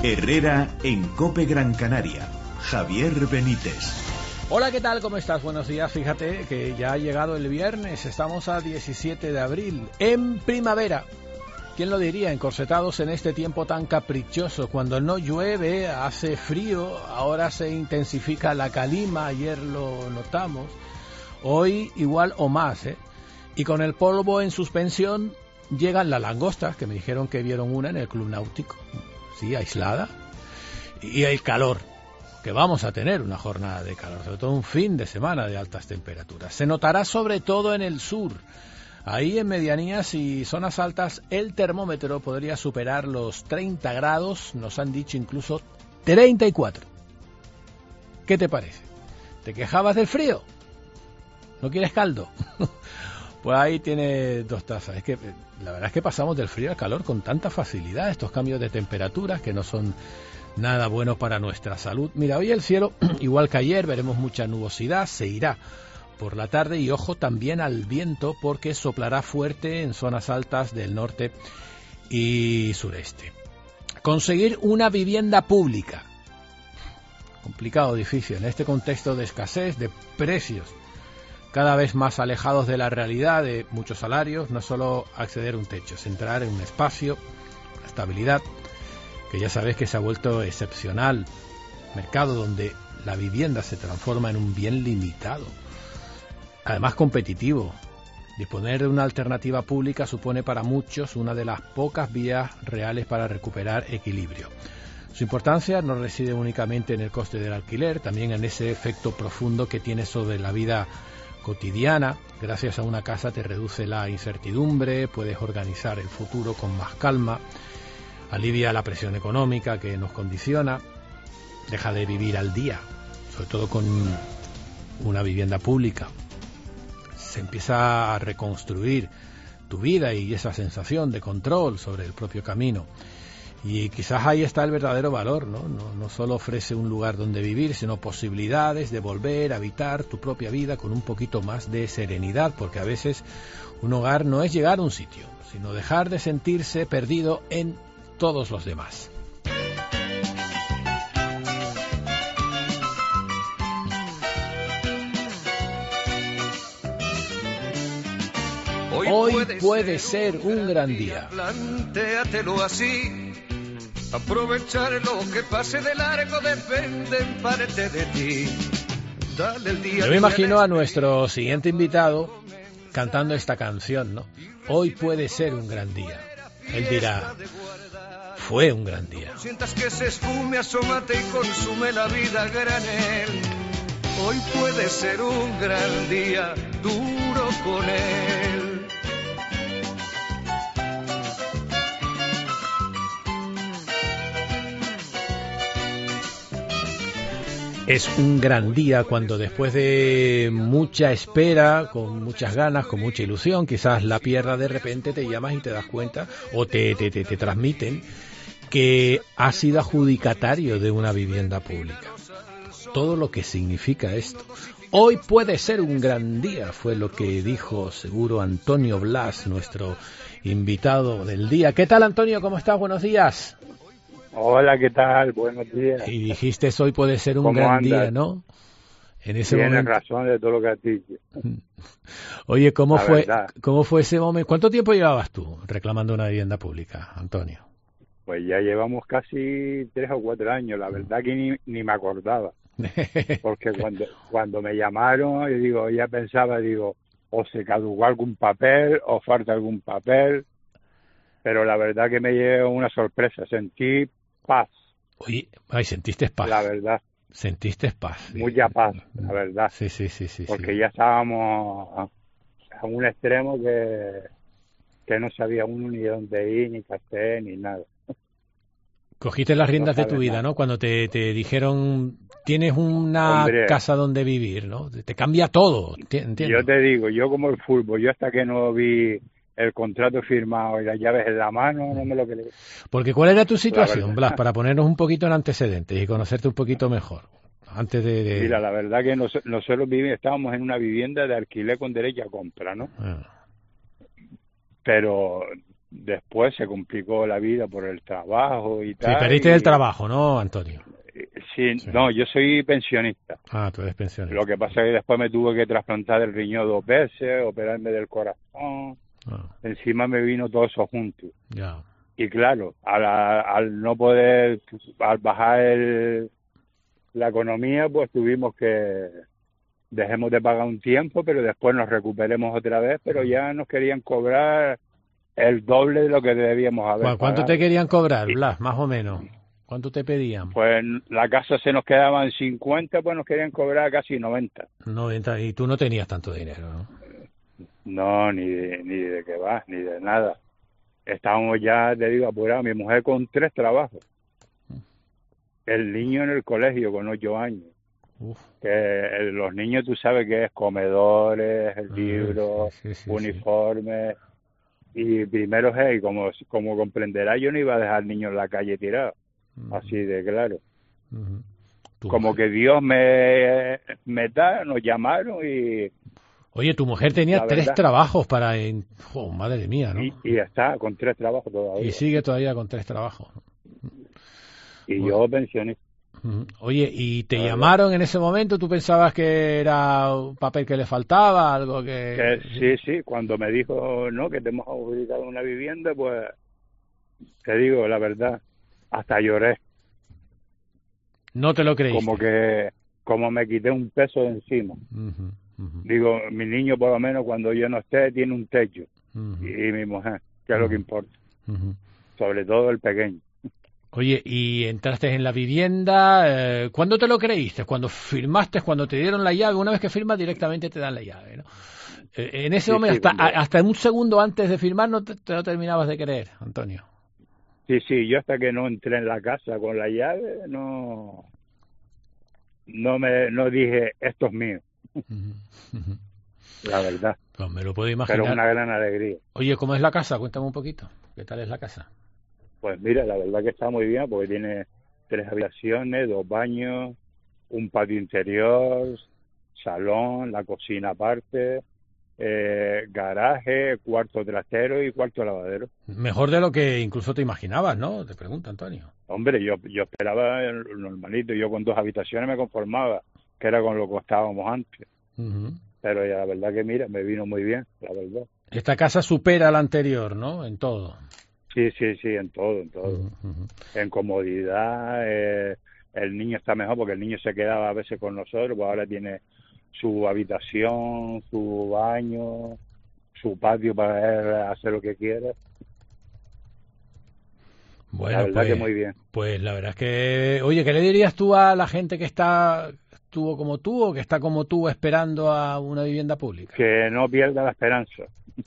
Herrera en COPE Gran Canaria. Javier Benítez. Hola, ¿qué tal? ¿Cómo estás? Buenos días. Fíjate que ya ha llegado el viernes, estamos a 17 de abril, en primavera. ¿Quién lo diría? Encorsetados en este tiempo tan caprichoso, cuando no llueve, hace frío, ahora se intensifica la calima, ayer lo notamos, hoy igual o más, ¿eh? Y con el polvo en suspensión llegan las langostas, que me dijeron que vieron una en el Club Náutico, sí, aislada, y el calor, que vamos a tener una jornada de calor, sobre todo un fin de semana de altas temperaturas. Se notará sobre todo en el sur. Ahí en medianías y zonas altas el termómetro podría superar los 30 grados, nos han dicho incluso 34. ¿Qué te parece? ¿Te quejabas del frío? ¿No quieres caldo? Pues ahí tiene dos tazas. Es que la verdad es que pasamos del frío al calor con tanta facilidad, estos cambios de temperaturas que no son nada buenos para nuestra salud. Mira, hoy el cielo, igual que ayer, veremos mucha nubosidad, se irá por la tarde y ojo también al viento porque soplará fuerte en zonas altas del norte y sureste. Conseguir una vivienda pública. Complicado, difícil, en este contexto de escasez, de precios cada vez más alejados de la realidad, de muchos salarios, no solo acceder a un techo, es entrar en un espacio, una estabilidad, que ya sabes que se ha vuelto excepcional, mercado donde la vivienda se transforma en un bien limitado, además competitivo. Disponer de una alternativa pública supone para muchos una de las pocas vías reales para recuperar equilibrio. Su importancia no reside únicamente en el coste del alquiler, también en ese efecto profundo que tiene sobre la vida cotidiana. Gracias a una casa te reduce la incertidumbre, puedes organizar el futuro con más calma, alivia la presión económica que nos condiciona, deja de vivir al día, sobre todo con una vivienda pública. Se empieza a reconstruir tu vida y esa sensación de control sobre el propio camino. Y quizás ahí está el verdadero valor, ¿no? No solo ofrece un lugar donde vivir, sino posibilidades de volver a habitar tu propia vida con un poquito más de serenidad, porque a veces un hogar no es llegar a un sitio, sino dejar de sentirse perdido en todos los demás. Hoy puede ser un gran día. Plantéatelo así. Aprovechar lo que pase de largo depende en parte de ti. Dale el día. Yo me imagino a nuestro siguiente invitado cantando esta canción, ¿no? Hoy puede ser un gran día. Él dirá, fue un gran día. Sientas que se esfume, asómate y consume la vida a granel. Hoy puede ser un gran día, duro con él. Es un gran día cuando después de mucha espera, con muchas ganas, con mucha ilusión, quizás la pierdas de repente, te llamas y te das cuenta, o te transmiten que has sido adjudicatario de una vivienda pública. Todo lo que significa esto. Hoy puede ser un gran día, fue lo que dijo seguro Antonio Blas, nuestro invitado del día. ¿Qué tal, Antonio? ¿Cómo estás? Buenos días. Hola, ¿qué tal? Buenos días. Y dijiste, hoy puede ser un gran día, ¿no? En ese Tienes momento. razón de todo lo que has dicho. Oye, ¿cómo verdad. fue ese momento? ¿Cuánto tiempo llevabas tú reclamando una vivienda pública, Antonio? Pues ya llevamos casi 3 o 4 años. La verdad que ni me acordaba. Porque cuando me llamaron, yo digo, ya pensaba, o se caducó algún papel, o falta algún papel. Pero la verdad que me llevó una sorpresa. Sentí paz. Oye, sentiste paz. La verdad. Sentiste paz. Mucha paz, la verdad. Sí. Porque ya estábamos a un extremo que no sabía uno ni dónde ir, ni qué hacer, ni nada. Cogiste las riendas de tu vida, ¿no? Cuando te dijeron, tienes una casa donde vivir, ¿no? Te cambia todo, ¿entiendes? Yo te digo, yo como el fútbol, yo hasta que no vi el contrato firmado y las llaves en la mano, no me lo creí. Porque ¿cuál era tu situación, Blas, para ponernos un poquito en antecedentes y conocerte un poquito mejor? Antes de... Mira, la verdad que nosotros estábamos en una vivienda de alquiler con derecho a compra, ¿no? Pero después se complicó la vida por el trabajo y tal. Sí, perdiste el trabajo, ¿no, Antonio? Sí, no, yo soy pensionista. Ah, tú eres pensionista. Lo que pasa es que después me tuve que trasplantar el riñón 2 veces, operarme del corazón. Encima me vino todo eso junto. Ya. Y claro, al no poder, al bajar la economía, pues tuvimos que dejemos de pagar un tiempo, pero después nos recuperemos otra vez, pero ya nos querían cobrar el doble de lo que debíamos haber ¿Cuánto pagado. te querían cobrar, Blas, más o menos? ¿Cuánto te pedían? Pues la casa se nos quedaba en 50, pues nos querían cobrar casi 90. 90, y tú no tenías tanto dinero, ¿no? No, ni de qué va, ni de nada. Estábamos ya, te digo, apurados. Mi mujer con 3 trabajos. El niño en el colegio con 8 años. Uf. Que los niños, tú sabes que es comedores, el libro, sí, uniformes. Y primero, hey, como comprenderás, yo no iba a dejar al niño en la calle tirado. Así de claro. Como mujer. que Dios nos llamaron y... Oye, tu mujer tenía 3 trabajos para... Oh, madre mía, ¿no? Y está con 3 trabajos todavía. Y sigue todavía con 3 trabajos. Y bueno, yo pensionista. Oye, ¿y te llamaron en ese momento? ¿Tú pensabas que era un papel que le faltaba, algo que...? Sí, cuando me dijo, no, que te hemos ubicado una vivienda, pues, te digo la verdad, hasta lloré. ¿No te lo creíste? Como me quité un peso de encima. Digo, mi niño por lo menos cuando yo no esté tiene un techo. Y mi mujer, que es lo que importa. Sobre todo el pequeño. Oye, y entraste en la vivienda, ¿cuándo te lo creíste? ¿Cuando firmaste, cuando te dieron la llave? Una vez que firmas directamente te dan la llave, ¿no? En ese momento, hasta un segundo antes de firmar no te lo terminabas de creer, Antonio. Sí, yo hasta que no entré en la casa con la llave, no dije, esto es mío. La verdad. Pues me lo puedo imaginar. Pero una gran alegría. Oye, ¿cómo es la casa? Cuéntame un poquito. ¿Qué tal es la casa? Pues mira, la verdad que está muy bien porque tiene 3 habitaciones, 2 baños, un patio interior, salón, la cocina aparte, garaje, cuarto trasero y cuarto lavadero. Mejor de lo que incluso te imaginabas, ¿no? Te pregunto, Antonio. Hombre, yo esperaba lo normalito. Yo con 2 habitaciones me conformaba, que era con lo que estábamos antes. Pero ya la verdad que mira, me vino muy bien, la verdad. Esta casa supera a la anterior, ¿no? En todo. Sí, en todo. En comodidad, el niño está mejor porque el niño se quedaba a veces con nosotros, pues ahora tiene su habitación, su baño, su patio para él hacer lo que quiera. Bueno, la verdad que muy bien. Pues la verdad es que, oye, ¿qué le dirías tú a la gente que estuvo como tú o que está como tú esperando a una vivienda pública? Que no pierda la esperanza.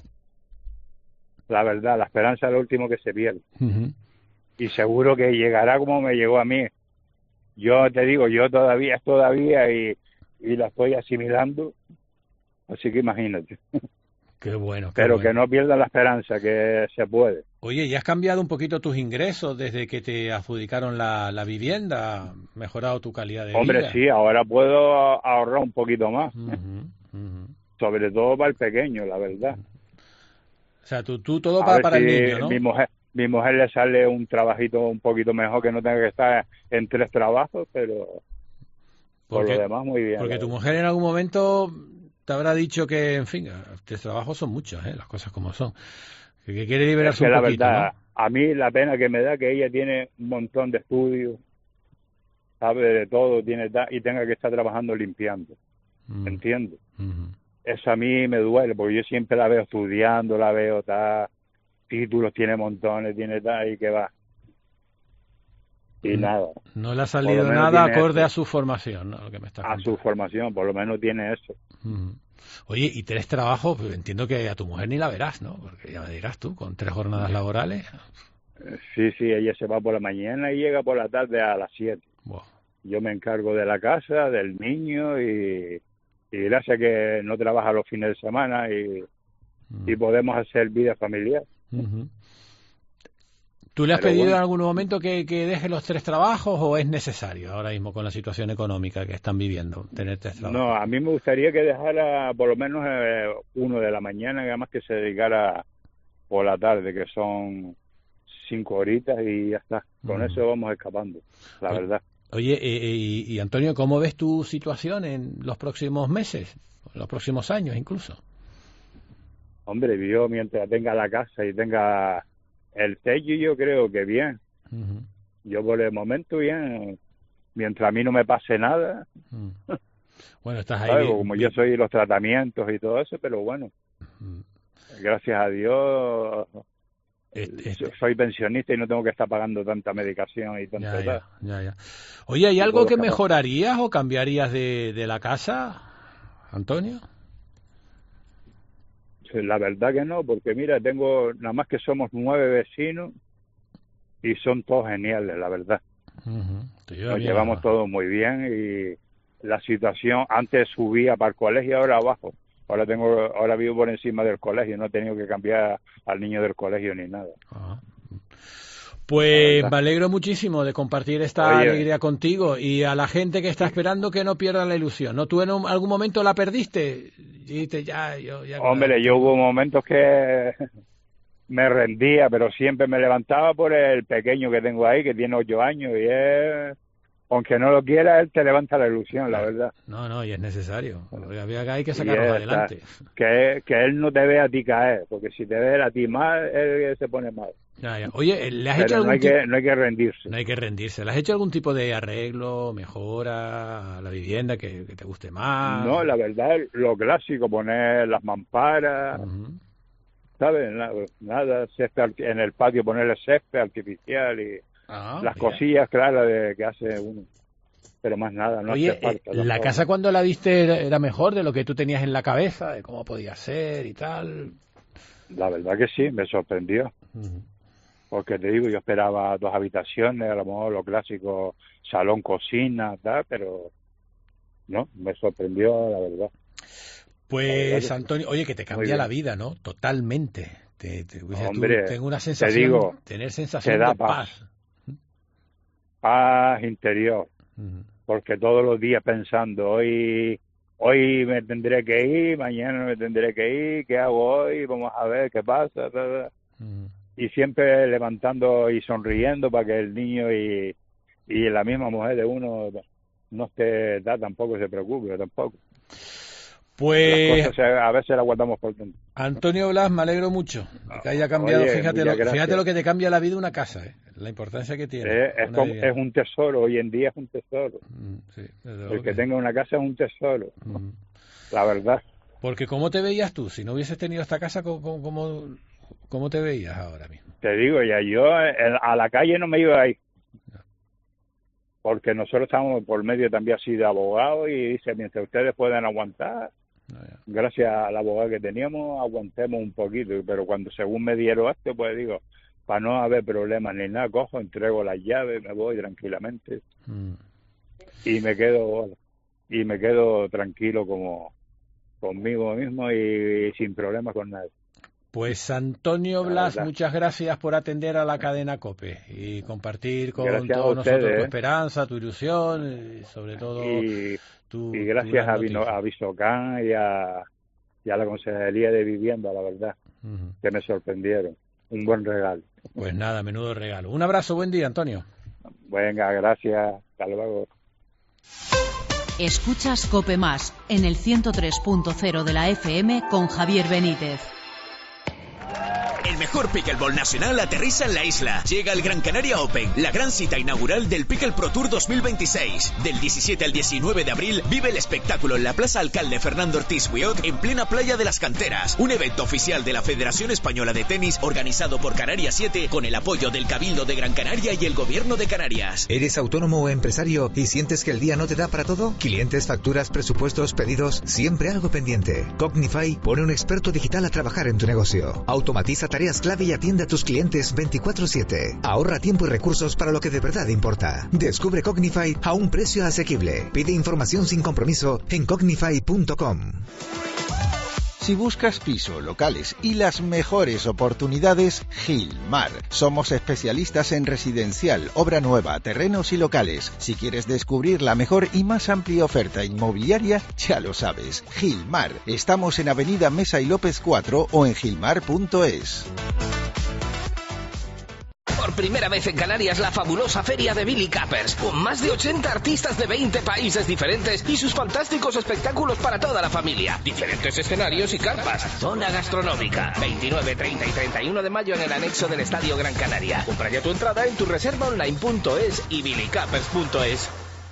La verdad, la esperanza es lo último que se pierde. Y seguro que llegará como me llegó a mí. Yo te digo, yo todavía y la estoy asimilando. Así que imagínate. Qué bueno. Pero que no pierda la esperanza, que se puede. Oye, ¿y has cambiado un poquito tus ingresos desde que te adjudicaron la vivienda? ¿Has mejorado tu calidad de vida? Hombre, sí, ahora puedo ahorrar un poquito más. Sobre todo para el pequeño, la verdad. O sea, tú todo para el niño, ¿no? Mi mujer le sale un trabajito un poquito mejor, que no tenga que estar en 3 trabajos, pero por lo demás muy bien. Porque tu mujer en algún momento te habrá dicho que, en fin, 3 trabajos son muchos, las cosas como son. Que quiere liberarse un poquito, la verdad, ¿no? A mí la pena que me da que ella tiene un montón de estudios, sabe de todo, y tenga que estar trabajando limpiando. ¿Entiendes? Eso a mí me duele, porque yo siempre la veo estudiando, la veo títulos, tiene montones, y que va. Y nada. No le ha salido nada acorde a su formación, ¿no? Lo que me estás contando. A su formación, por lo menos tiene eso. Oye, y 3 trabajos, pues entiendo que a tu mujer ni la verás, ¿no? Porque ya me dirás tú, con 3 jornadas laborales. Sí, ella se va por la mañana y llega por la tarde a las 7. Wow. Yo me encargo de la casa, del niño y gracias a que no trabaja los fines de semana y podemos hacer vida familiar. ¿Tú le has pedido en algún momento que deje los 3 trabajos o es necesario ahora mismo con la situación económica que están viviendo tener 3 trabajos? No, a mí me gustaría que dejara por lo menos uno de la mañana, y además que se dedicara por la tarde, que son 5 horitas y ya está. Con eso vamos escapando, la verdad. Oye, y Antonio, ¿cómo ves tu situación en los próximos meses, en los próximos años incluso? Hombre, yo mientras tenga la casa y tenga el techo, yo creo que bien. Yo por el momento bien, mientras a mí no me pase nada. Bueno, estás ahí. Como yo soy los tratamientos y todo eso, pero bueno, gracias a Dios... soy pensionista y no tengo que estar pagando tanta medicación y tanta ya. Oye, ¿hay algo que mejorarías o cambiarías de la casa, Antonio? La verdad que no, porque mira, tengo nada más que somos 9 vecinos y son todos geniales, la verdad. Nos llevamos todos muy bien y la situación, antes subía para el colegio, ahora abajo. Ahora vivo por encima del colegio, no he tenido que cambiar al niño del colegio ni nada. Pues me alegro muchísimo de compartir esta alegría contigo, y a la gente que está esperando que no pierdan la ilusión. ¿No? ¿Tú en algún momento la perdiste? Dijiste, Hombre, yo hubo momentos que me rendía, pero siempre me levantaba por el pequeño que tengo ahí, que tiene 8 años, y aunque no lo quiera, él te levanta la ilusión, la verdad. No, y es necesario. Hay que sacarlo adelante. Que él no te vea a ti caer, porque si te ve a ti mal, él se pone mal. Ya. Oye, ¿le has Pero hecho algún no hay que rendirse. No hay que rendirse. ¿Le has hecho algún tipo de arreglo, mejora a la vivienda que te guste más? No, la verdad, lo clásico, poner las mamparas, ¿sabes? Nada, césped en el patio, ponerle césped artificial y... las cosillas claras que hace uno, pero más nada, no hace falta. ¿La casa cuando la viste era mejor de lo que tú tenías en la cabeza, de cómo podía ser y tal? La verdad que sí, me sorprendió, porque te digo, yo esperaba 2 habitaciones, a lo mejor lo clásico, salón, cocina, tal, pero no, me sorprendió, la verdad. Pues Antonio, oye, que te cambia la vida, ¿no? Totalmente. Hombre, tengo una sensación, tener sensación de paz. Paz interior, porque todos los días pensando, hoy me tendré que ir, mañana me tendré que ir, ¿qué hago hoy? Vamos a ver qué pasa, y siempre levantando y sonriendo para que el niño y la misma mujer de uno no tampoco se preocupe, tampoco. Pues las cosas a veces las guardamos por dentro. Antonio Blas, me alegro mucho que haya cambiado. Fíjate lo que te cambia la vida una casa, la importancia que tiene. Es un tesoro, hoy en día es un tesoro. El que tenga una casa es un tesoro, la verdad. Porque ¿cómo te veías tú? Si no hubieses tenido esta casa, ¿cómo te veías ahora mismo? Te digo, yo a la calle no me iba a ir. Porque nosotros estamos por medio también así de abogados, y dice, mientras ustedes puedan aguantar, gracias al abogado que teníamos, aguantemos un poquito, pero cuando según me dieron esto, pues digo, para no haber problemas ni nada, cojo, entrego las llaves, me voy tranquilamente y me quedo tranquilo como conmigo mismo y sin problemas con nadie. Pues Antonio Blas, muchas gracias por atender a la cadena COPE y compartir con todos nosotros tu esperanza, tu ilusión, y sobre todo y gracias a Visocán y a la Consejería de Vivienda, la verdad, que me sorprendieron. Un buen regalo. Pues nada, menudo regalo. Un abrazo, buen día, Antonio. Venga, gracias. Hasta luego. Escuchas COPE Más en el 103.0 de la FM con Javier Benítez. El mejor pickleball nacional aterriza en la isla. Llega el Gran Canaria Open, la gran cita inaugural del Pickle Pro Tour 2026. Del 17 al 19 de abril, vive el espectáculo en la Plaza Alcalde Fernando Ortiz Wiot, en plena playa de las Canteras. Un evento oficial de la Federación Española de Tenis, organizado por Canarias 7, con el apoyo del Cabildo de Gran Canaria y el Gobierno de Canarias. ¿Eres autónomo o empresario y sientes que el día no te da para todo? Clientes, facturas, presupuestos, pedidos, siempre algo pendiente. Cognify pone un experto digital a trabajar en tu negocio. Automatiza tareas clave y atiende a tus clientes 24/7. Ahorra tiempo y recursos para lo que de verdad importa. Descubre Cognify a un precio asequible. Pide información sin compromiso en cognify.com. Si buscas piso, locales y las mejores oportunidades, Gilmar. Somos especialistas en residencial, obra nueva, terrenos y locales. Si quieres descubrir la mejor y más amplia oferta inmobiliaria, ya lo sabes. Gilmar. Estamos en Avenida Mesa y López 4 o en gilmar.es. Por primera vez en Canarias, la fabulosa feria de Billy Capers, con más de 80 artistas de 20 países diferentes y sus fantásticos espectáculos para toda la familia. Diferentes escenarios y carpas. Zona gastronómica. 29, 30 y 31 de mayo en el anexo del Estadio Gran Canaria. Compra ya tu entrada en turreservaonline.es y billycapers.es.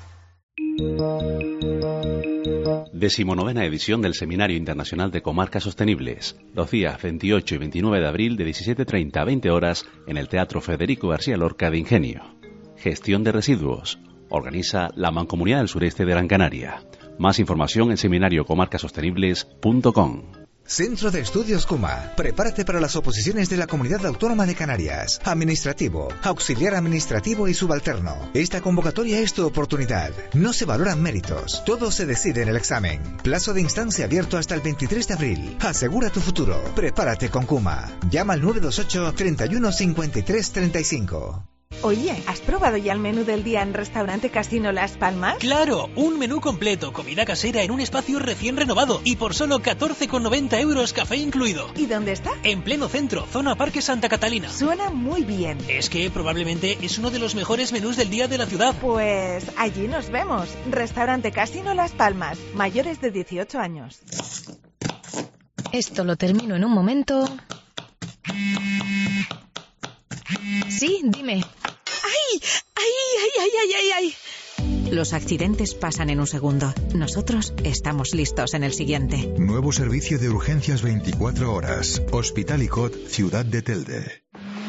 19ª edición del Seminario Internacional de Comarcas Sostenibles, los días 28 y 29 de abril de 17:30 a 20 horas en el Teatro Federico García Lorca de Ingenio. Gestión de residuos. Organiza la Mancomunidad del Sureste de Gran Canaria. Más información en seminariocomarcasostenibles.com. Centro de Estudios CUMA. Prepárate para las oposiciones de la Comunidad Autónoma de Canarias. Administrativo, auxiliar administrativo y subalterno. Esta convocatoria es tu oportunidad. No se valoran méritos. Todo se decide en el examen. Plazo de instancia abierto hasta el 23 de abril. Asegura tu futuro. Prepárate con CUMA. Llama al 928 31 53 35. Oye, ¿has probado ya el menú del día en Restaurante Casino Las Palmas? ¡Claro! Un menú completo, comida casera en un espacio recién renovado y por solo 14,90 €, café incluido. ¿Y dónde está? En pleno centro, zona Parque Santa Catalina. Suena muy bien. Es que probablemente es uno de los mejores menús del día de la ciudad. Pues allí nos vemos. Restaurante Casino Las Palmas, mayores de 18 años. Esto lo termino en un momento. Sí, dime. ¡Ay! ¡Ay, ay, ay, ay, ay, ay! Los accidentes pasan en un segundo. Nosotros estamos listos en el siguiente. Nuevo servicio de urgencias 24 horas. Hospital ICOT, Ciudad de Telde.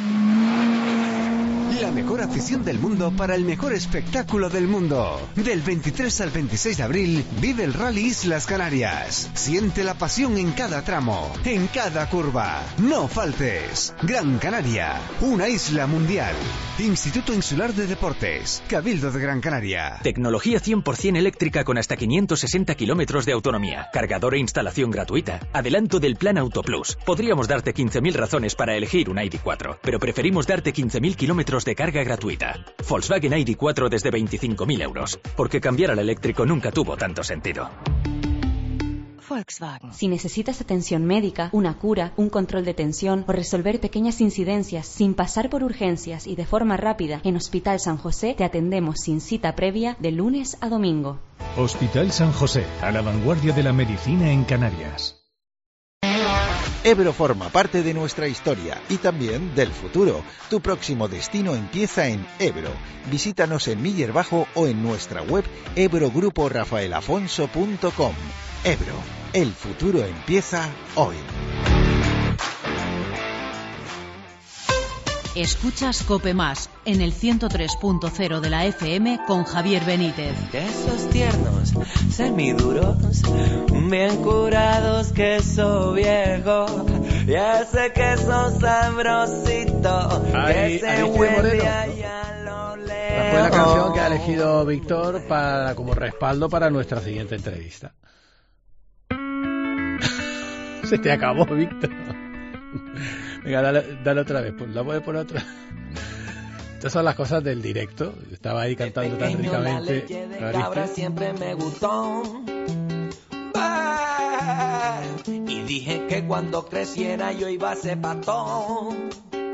La mejor afición del mundo para el mejor espectáculo del mundo. Del 23 al 26 de abril, vive el Rally Islas Canarias. Siente la pasión en cada tramo, en cada curva. No faltes. Gran Canaria, una isla mundial. Instituto Insular de Deportes, Cabildo de Gran Canaria. Tecnología 100% eléctrica con hasta 560 kilómetros de autonomía. Cargador e instalación gratuita. Adelanto del Plan Auto Plus. Podríamos darte 15.000 razones para elegir un ID4, pero preferimos darte 15.000 kilómetros de carga gratuita. Volkswagen ID4 desde 25.000 €. Porque cambiar al eléctrico nunca tuvo tanto sentido. Volkswagen. Si necesitas atención médica, una cura, un control de tensión o resolver pequeñas incidencias sin pasar por urgencias y de forma rápida, en Hospital San José te atendemos sin cita previa de lunes a domingo. Hospital San José, a la vanguardia de la medicina en Canarias. Ebro forma parte de nuestra historia y también del futuro. Tu próximo destino empieza en Ebro. Visítanos en Miller Bajo o en nuestra web ebrogruporafaelafonso.com. Ebro, el futuro empieza hoy. Escuchas COPE Más en el 103.0 de la FM con Javier Benítez. Esos tiernos, semiduros, bien curados, queso viejo, y ese queso sabrosito que se huele allá a lo lejos. Esta fue la canción que ha elegido Víctor como respaldo para nuestra siguiente entrevista. Se te acabó, Víctor. Venga, dale otra vez. ¿La puedes poner otra? Estas son las cosas del directo. Estaba ahí cantando tan ricamente. La leche de cabra siempre me gustó. Y dije que cuando creciera yo iba a ser pastor.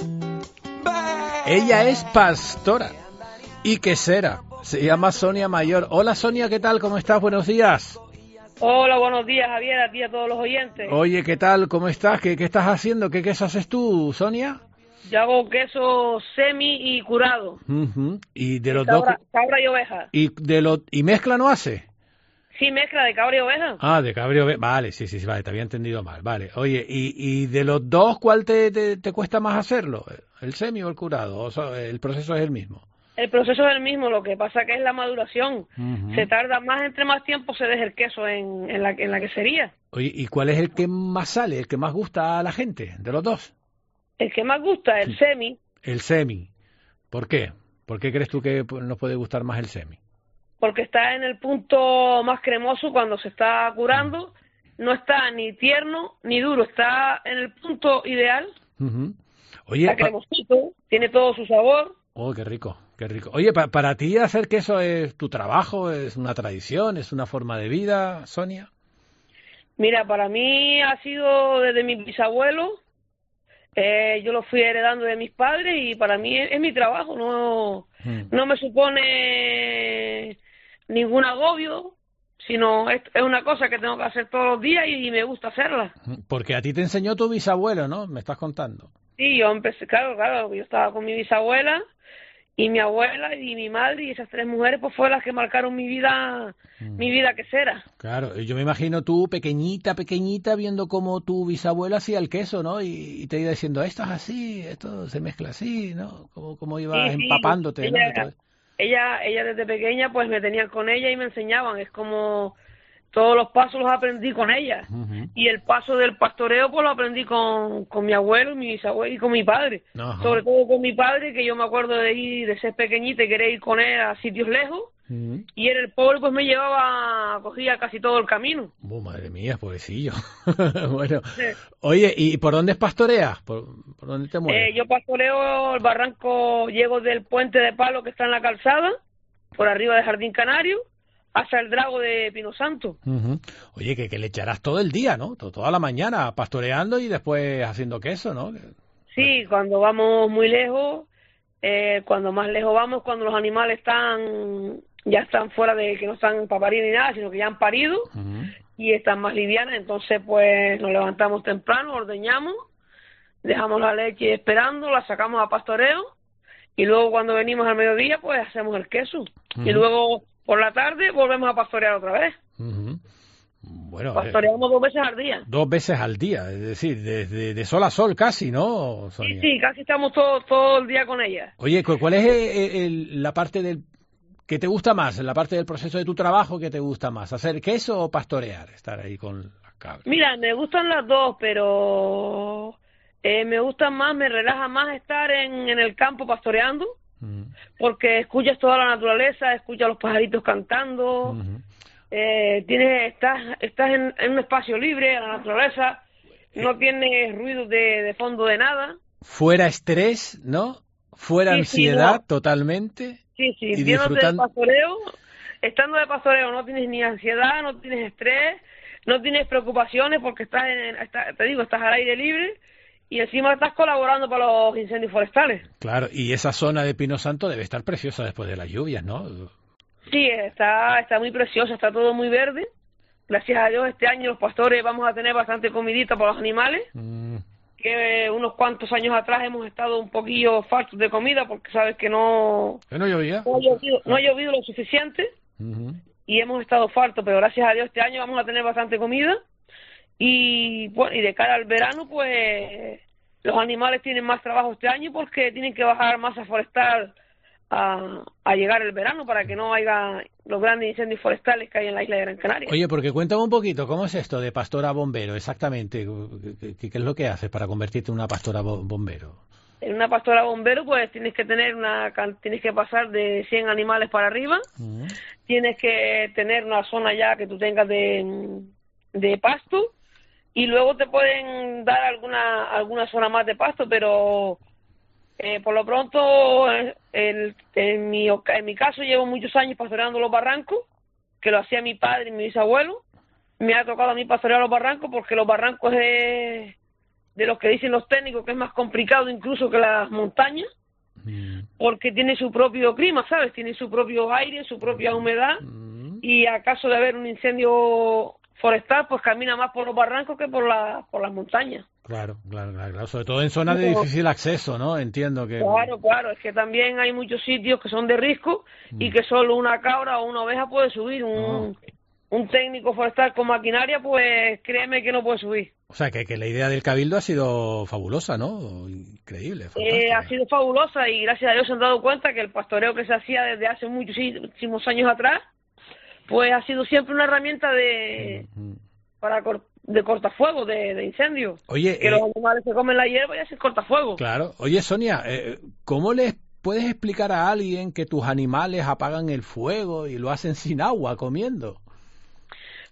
Ella es pastora y quesera. Se llama Sonia Mayor. Hola, Sonia, ¿qué tal? ¿Cómo estás? Buenos días. Hola, buenos días, Javier, a ti y a todos los oyentes. Oye, ¿qué tal? ¿Cómo estás? ¿Qué estás haciendo? ¿Qué queso haces tú, Sonia? Yo hago queso semi y curado. Y de los cabra y oveja. ¿Y mezcla no hace? Sí, mezcla de cabra y oveja. Ah, de cabra y oveja. Vale, sí, vale, te había entendido mal. Vale, oye, ¿y de los dos cuál te cuesta más hacerlo? ¿El semi o el curado? ¿O sea, el proceso es el mismo? El proceso es el mismo, lo que pasa que es la maduración. Se tarda más, entre más tiempo se deja el queso en la quesería. Oye, ¿y cuál es el que más sale, el que más gusta a la gente, de los dos? El que más gusta, el semi. El semi. ¿Por qué? ¿Por qué crees tú que nos puede gustar más el semi? Porque está en el punto más cremoso cuando se está curando no está ni tierno ni duro, está en el punto ideal. Oye, está cremosito, tiene todo su sabor. Oh, qué rico, qué rico. Oye, para ti hacer queso es tu trabajo, es una tradición, es una forma de vida, Sonia. Mira, para mí ha sido desde mi bisabuelo, yo lo fui heredando de mis padres y para mí es mi trabajo, no me supone ningún agobio, sino es una cosa que tengo que hacer todos los días y me gusta hacerla. Porque a ti te enseñó tu bisabuelo, ¿no? Me estás contando. Sí, yo empecé, claro, yo estaba con mi bisabuela y mi abuela y mi madre, y esas 3 mujeres pues fueron las que marcaron mi vida quesera. Claro, yo me imagino tú pequeñita, viendo cómo tu bisabuela hacía el queso, ¿no? Y te iba diciendo, esto es así, esto se mezcla así, ¿no? Cómo ibas empapándote, ella, ¿no? Ella desde pequeña pues me tenían con ella y me enseñaban, es como todos los pasos los aprendí con ella. Y el paso del pastoreo pues lo aprendí con mi abuelo, mi bisabuelo y con mi padre. Sobre todo con mi padre, que yo me acuerdo de ser pequeñita y querer ir con él a sitios lejos. Y él, el pobre, pues me cogía casi todo el camino. Madre mía, pobrecillo. Bueno, oye, ¿y por dónde pastoreas? ¿Por dónde te mueves? Yo pastoreo el barranco, llego del puente de palo que está en la calzada, por arriba de Jardín Canario, hasta el Drago de Pino Santo. Oye, que le echarás todo el día, ¿no? Toda la mañana pastoreando y después haciendo queso, ¿no? Sí, cuando vamos muy lejos, cuando más lejos vamos, cuando los animales ya están fuera de que no están para parir ni nada, sino que ya han parido y están más livianas, entonces pues nos levantamos temprano, ordeñamos, dejamos la leche esperando, la sacamos a pastoreo y luego cuando venimos al mediodía pues hacemos el queso y luego por la tarde volvemos a pastorear otra vez. Bueno, pastoreamos 2 veces al día. 2 veces al día, es decir, de sol a sol casi, ¿no, Sonia? Sí, casi estamos todo el día con ella. Oye, ¿cuál es la parte que te gusta más, la parte del proceso de tu trabajo que te gusta más? ¿Hacer queso o pastorear? Estar ahí con las cabras. Mira, me gustan las dos, pero me gusta más, me relaja más estar en el campo pastoreando, porque escuchas toda la naturaleza, escuchas los pajaritos cantando, estás en un espacio libre, en la naturaleza, no tienes ruido de fondo de nada. Fuera estrés, ¿no? Fuera ansiedad, no. Totalmente. Sí, disfrutando del pastoreo, estando de pastoreo no tienes ni ansiedad, no tienes estrés, no tienes preocupaciones porque estás al aire libre y encima estás colaborando para los incendios forestales. Claro, y esa zona de Pino Santo debe estar preciosa después de las lluvias, ¿no? Sí, está muy preciosa, está todo muy verde. Gracias a Dios este año los pastores vamos a tener bastante comidita para los animales. Que unos cuantos años atrás hemos estado un poquillo faltos de comida porque sabes que no llovía. No ha llovido lo suficiente y hemos estado faltos, pero gracias a Dios este año vamos a tener bastante comida y de cara al verano pues los animales tienen más trabajo este año porque tienen que bajar masa forestal a llegar el verano para que no haya los grandes incendios forestales que hay en la isla de Gran Canaria. Oye, porque cuéntame un poquito, ¿cómo es esto de pastora bombero exactamente? ¿Qué es lo que haces para convertirte en una pastora bombero? En una pastora bombero pues tienes que pasar de 100 animales para arriba, tienes que tener una zona ya que tú tengas de pasto y luego te pueden dar alguna zona más de pasto, pero por lo pronto en mi caso llevo muchos años pastoreando los barrancos, que lo hacía mi padre y mi bisabuelo. Me ha tocado a mí pastorear los barrancos porque los barrancos es de los que dicen los técnicos que es más complicado incluso que las montañas, porque tiene su propio clima, ¿sabes? Tiene su propio aire, su propia humedad y a caso de haber un incendio forestal pues camina más por los barrancos que por las montañas. Claro, sobre todo en zonas de difícil acceso, ¿no? Entiendo que... Claro, es que también hay muchos sitios que son de risco y que solo una cabra o una oveja puede subir. Un técnico forestal con maquinaria, pues créeme que no puede subir. O sea, que la idea del Cabildo ha sido fabulosa, ¿no? Increíble, fantástica. Ha sido fabulosa y gracias a Dios se han dado cuenta que el pastoreo que se hacía desde hace muchísimos años atrás, pues ha sido siempre una herramienta de cortafuegos, de incendio. Oye, que los animales se comen la hierba y hacen cortafuegos. Claro. Oye, Sonia, ¿cómo les puedes explicar a alguien que tus animales apagan el fuego y lo hacen sin agua, comiendo?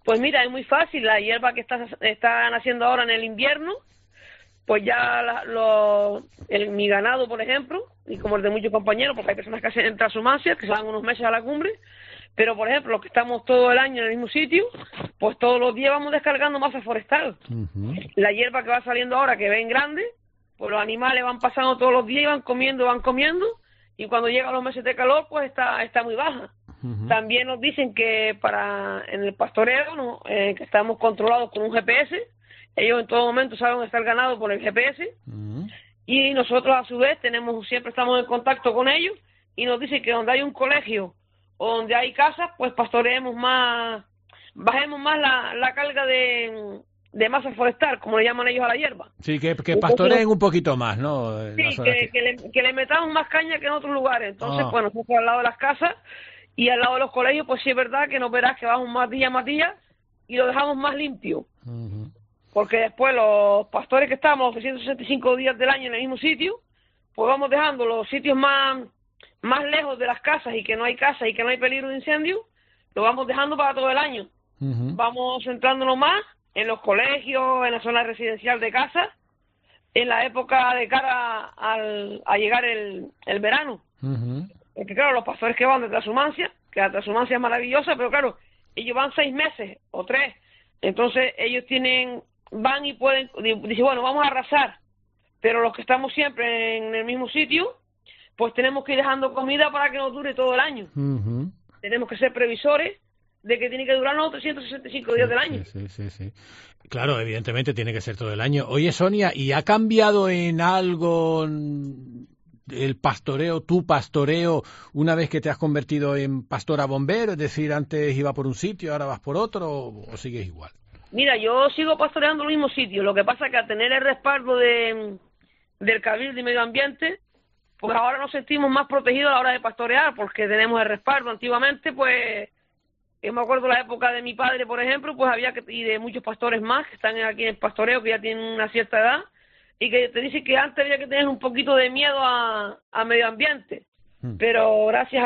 Pues mira, es muy fácil. La hierba que están haciendo ahora en el invierno, pues ya mi ganado, por ejemplo, y como el de muchos compañeros, porque hay personas que hacen transhumancias, que se van unos meses a la cumbre, pero por ejemplo, los que estamos todo el año en el mismo sitio, pues todos los días vamos descargando masa forestal. La hierba que va saliendo ahora, que ven grande, pues los animales van pasando todos los días y van comiendo, y cuando llegan los meses de calor, pues está muy baja. También nos dicen que en el pastoreo, ¿no? Que estamos controlados con un GPS. Ellos en todo momento saben dónde está el ganado por el GPS. Y nosotros a su vez siempre estamos en contacto con ellos y nos dicen que donde hay un colegio o donde hay casas, pues pastoreemos más, bajemos más la carga de masa forestal, como le llaman ellos a la hierba. Sí, que pastoreen un poquito más, ¿no? Sí, que le metamos más caña que en otros lugares. Entonces, pues nosotros al lado de las casas y al lado de los colegios, pues sí es verdad que nos verás que vamos más días y lo dejamos más limpio. Porque después los pastores que estamos 365 días del año en el mismo sitio, pues vamos dejando los sitios más lejos de las casas y que no hay casas y que no hay peligro de incendio, lo vamos dejando para todo el año. Vamos centrándonos más en los colegios, en la zona residencial de casa, en la época de cara a llegar el verano. Porque claro, los pastores que van de transhumancia, que la transhumancia es maravillosa, pero claro, ellos van 6 meses o 3, entonces ellos van y pueden, dicen, bueno, vamos a arrasar, pero los que estamos siempre en el mismo sitio, pues tenemos que ir dejando comida para que nos dure todo el año. Tenemos que ser previsores de que tiene que durarnos 365 días del año. Sí. Claro, evidentemente tiene que ser todo el año. Oye, Sonia, ¿y ha cambiado en algo el pastoreo, tu pastoreo, una vez que te has convertido en pastora bombero? Es decir, antes iba por un sitio, ahora vas por otro, ¿o sigues igual? Mira, yo sigo pastoreando en el mismo sitio. Lo que pasa es que al tener el respaldo del Cabildo y Medio Ambiente, pues ahora nos sentimos más protegidos a la hora de pastorear, porque tenemos el respaldo. Antiguamente, pues, yo me acuerdo la época de mi padre, por ejemplo, pues y de muchos pastores más que están aquí en el pastoreo, que ya tienen una cierta edad, y que te dicen que antes había que tener un poquito de miedo a medio ambiente. Pero gracias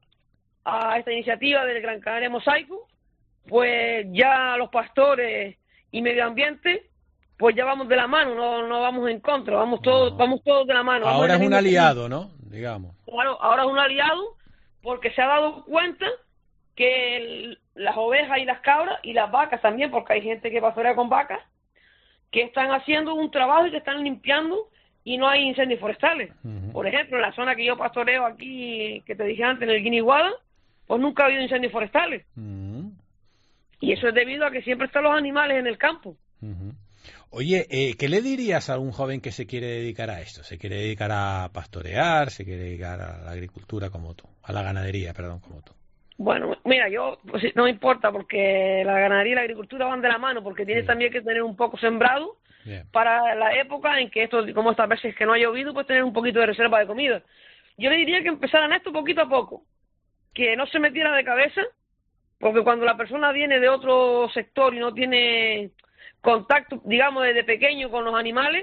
a esta iniciativa del Gran Canaria Mosaico, pues ya los pastores y medio ambiente, pues ya vamos de la mano, no vamos en contra, vamos todos de la mano. Ahora es un aliado, ¿no? Digamos. Claro, ahora es un aliado porque se ha dado cuenta que las ovejas y las cabras y las vacas también, porque hay gente que pastorea con vacas, que están haciendo un trabajo y que están limpiando y no hay incendios forestales. Por ejemplo, en la zona que yo pastoreo aquí, que te dije antes, en el Guiniguada, pues nunca ha habido incendios forestales. Y eso es debido a que siempre están los animales en el campo. Oye, ¿qué le dirías a un joven que se quiere dedicar a esto? ¿Se quiere dedicar a pastorear? ¿Se quiere dedicar a la agricultura como tú? A la ganadería, perdón, como tú. Bueno, mira, pues, no me importa, porque la ganadería y la agricultura van de la mano, porque tienes también que tener un poco sembrado para la época en que como estas veces que no ha llovido, pues tener un poquito de reserva de comida. Yo le diría que empezaran esto poquito a poco, que no se metiera de cabeza, porque cuando la persona viene de otro sector y no tiene contacto, digamos, desde pequeño con los animales,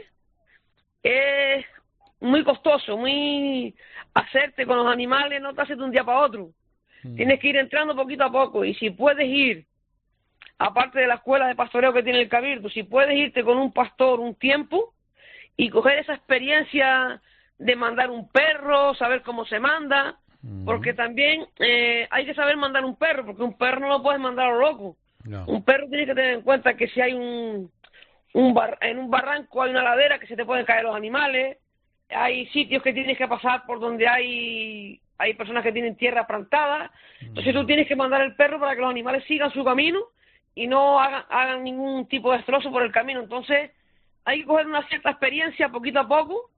es muy costoso, hacerte con los animales no te haces de un día para otro. Tienes que ir entrando poquito a poco, y si puedes ir, aparte de la escuela de pastoreo que tiene el Cabildo, si puedes irte con un pastor un tiempo y coger esa experiencia de mandar un perro, saber cómo se manda, porque también hay que saber mandar un perro, porque un perro no lo puedes mandar a lo loco. Un perro tienes que tener en cuenta que si hay en un barranco hay una ladera que se te pueden caer los animales, hay sitios que tienes que pasar por donde hay personas que tienen tierra plantada, entonces tú tienes que mandar el perro para que los animales sigan su camino y no hagan ningún tipo de destrozo por el camino. Entonces hay que coger una cierta experiencia poquito a poco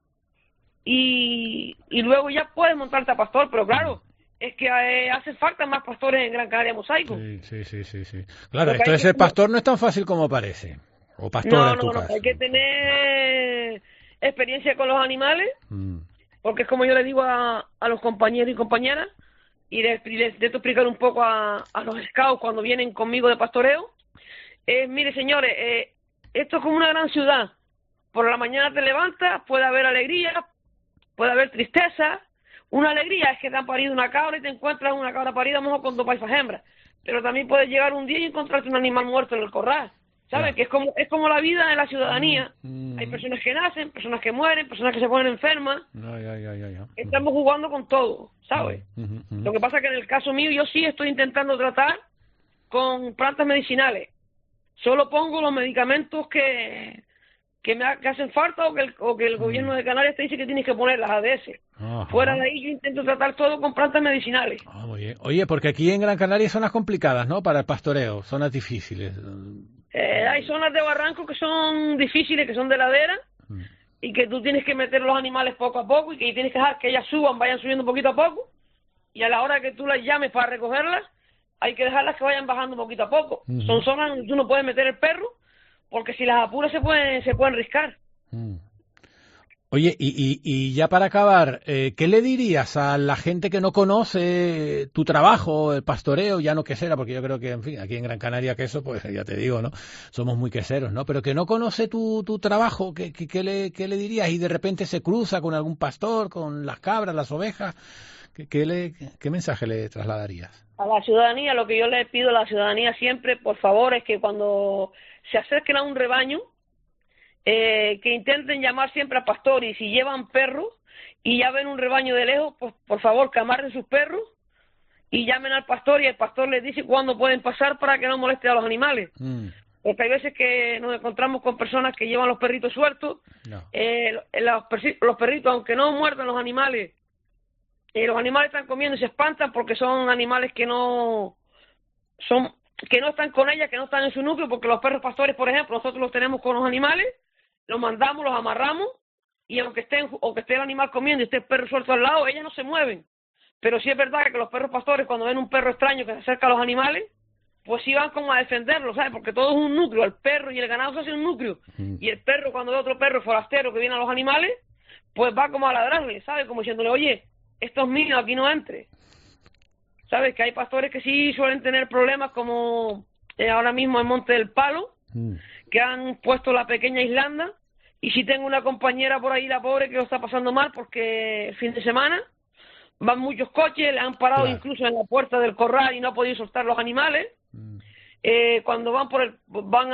y luego ya puedes montarte a pastor, pero claro, es que hace falta más pastores en Gran Canaria Mosaico. Sí. Claro, esto de ser pastor no es tan fácil como parece, o pastor en tu caso. Hay que tener experiencia con los animales, porque es como yo le digo a los compañeros y compañeras, y les explicar un poco a los scouts cuando vienen conmigo de pastoreo. Mire, señores, esto es como una gran ciudad. Por la mañana te levantas, puede haber alegría, puede haber tristeza, una alegría es que te han parido una cabra y te encuentras una cabra parida a lo mejor con 2 paisas hembras, pero también puedes llegar un día y encontrarte un animal muerto en el corral, ¿sabes? Que es como la vida de la ciudadanía. Hay personas que nacen, personas que mueren, personas que se ponen enfermas. Estamos jugando con todo, ¿sabes? Lo que pasa es que en el caso mío yo sí estoy intentando tratar con plantas medicinales. Solo pongo los medicamentos que hacen falta o que el gobierno de Canarias te dice que tienes que poner, las ADS. Fuera de ahí yo intento tratar todo con plantas medicinales. Muy bien. Oye, porque aquí en Gran Canaria hay zonas complicadas, ¿no? Para el pastoreo, zonas difíciles. Hay zonas de barranco que son difíciles, que son de ladera, y que tú tienes que meter los animales poco a poco y que tienes que dejar que ellas vayan subiendo poquito a poco, y a la hora que tú las llames para recogerlas, hay que dejarlas que vayan bajando poquito a poco. Son zonas donde tú no puedes meter el perro, porque si las apuras se pueden riscar. Oye, y ya para acabar, ¿qué le dirías a la gente que no conoce tu trabajo, el pastoreo, ya no quesera? Porque yo creo que, en fin, aquí en Gran Canaria queso, pues ya te digo, ¿no? Somos muy queseros, ¿no? Pero que no conoce tu trabajo, ¿qué le dirías? Y de repente se cruza con algún pastor, con las cabras, las ovejas, ¿qué mensaje le trasladarías? A la ciudadanía, lo que yo le pido a la ciudadanía siempre, por favor, es que cuando se acerquen a un rebaño, que intenten llamar siempre a pastor, y si llevan perros y ya ven un rebaño de lejos, pues por favor que amarren sus perros y llamen al pastor, y el pastor les dice cuándo pueden pasar para que no moleste a los animales. Porque hay veces que nos encontramos con personas que llevan los perritos sueltos. Los perritos, aunque no muerdan los animales están comiendo y se espantan porque son animales que no están con ella, que no están en su núcleo, porque los perros pastores, por ejemplo, nosotros los tenemos con los animales, los mandamos, los amarramos, y aunque esté el animal comiendo y esté el perro suelto al lado, ellas no se mueven. Pero sí es verdad que los perros pastores, cuando ven un perro extraño que se acerca a los animales, pues sí van como a defenderlo, ¿sabes? Porque todo es un núcleo, el perro y el ganado se hacen un núcleo, y el perro, cuando ve otro perro forastero que viene a los animales, pues va como a ladrarle, ¿sabes? Como diciéndole, oye, esto es mío, aquí no entre. ¿Sabes? Que hay pastores que sí suelen tener problemas, como ahora mismo en Monte del Palo, que han puesto la pequeña Islanda, y sí tengo una compañera por ahí, la pobre, que lo está pasando mal porque el fin de semana van muchos coches, le han parado incluso en la puerta del corral y no ha podido soltar los animales. Cuando van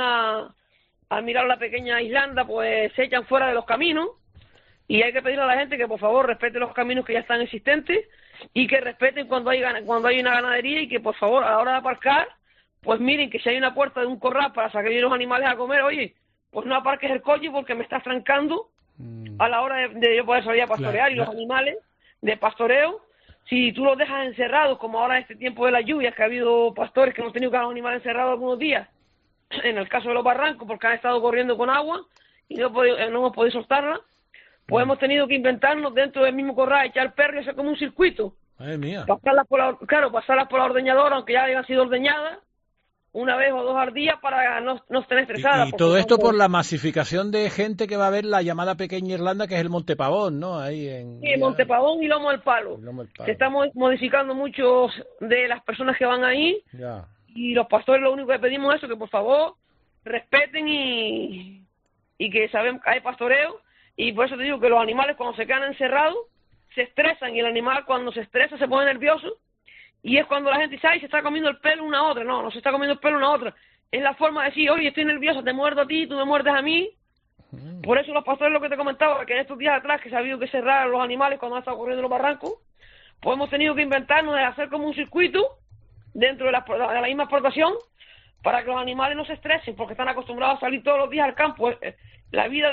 a mirar la pequeña Islanda, pues se echan fuera de los caminos, y hay que pedirle a la gente que por favor respete los caminos que ya están existentes y que respeten cuando hay una ganadería, y que por favor a la hora de aparcar, pues miren que si hay una puerta de un corral para sacar los animales a comer, oye, pues no aparques el coche porque me estás trancando a la hora de yo poder salir a pastorear. Y los animales de pastoreo, si tú los dejas encerrados, como ahora en este tiempo de las lluvias, que ha habido pastores que hemos tenido que dejar los animales encerrados algunos días, en el caso de los barrancos, porque han estado corriendo con agua y no hemos podido soltarla, pues hemos tenido que inventarnos dentro del mismo corral, echar perros y hacer como un circuito. Ay, mía. Pasarlas por la ordeñadora, aunque ya hayan sido ordeñadas, una vez o dos al día, para no estén estresadas. Y todo esto por la masificación de gente que va a ver la llamada Pequeña Irlanda, que es el Monte Pavón, ¿no? Sí, Monte Pavón y Lomo del Palo. Se está modificando mucho de las personas que van ahí. Ya. Y los pastores lo único que pedimos es eso, que por favor respeten y que saben que hay pastoreo. Y por eso te digo que los animales, cuando se quedan encerrados, se estresan, y el animal, cuando se estresa, se pone nervioso, y es cuando la gente dice, ay, se está comiendo el pelo una a otra. No se está comiendo el pelo una a otra. Es la forma de decir, oye, estoy nervioso, te muerdo a ti, tú me muerdes a mí. Por eso los pastores, lo que te comentaba, que en estos días atrás, que se ha habido que cerrar los animales cuando han estado corriendo los barrancos, pues hemos tenido que inventarnos de hacer como un circuito dentro de la misma explotación, para que los animales no se estresen, porque están acostumbrados a salir todos los días al campo. La vida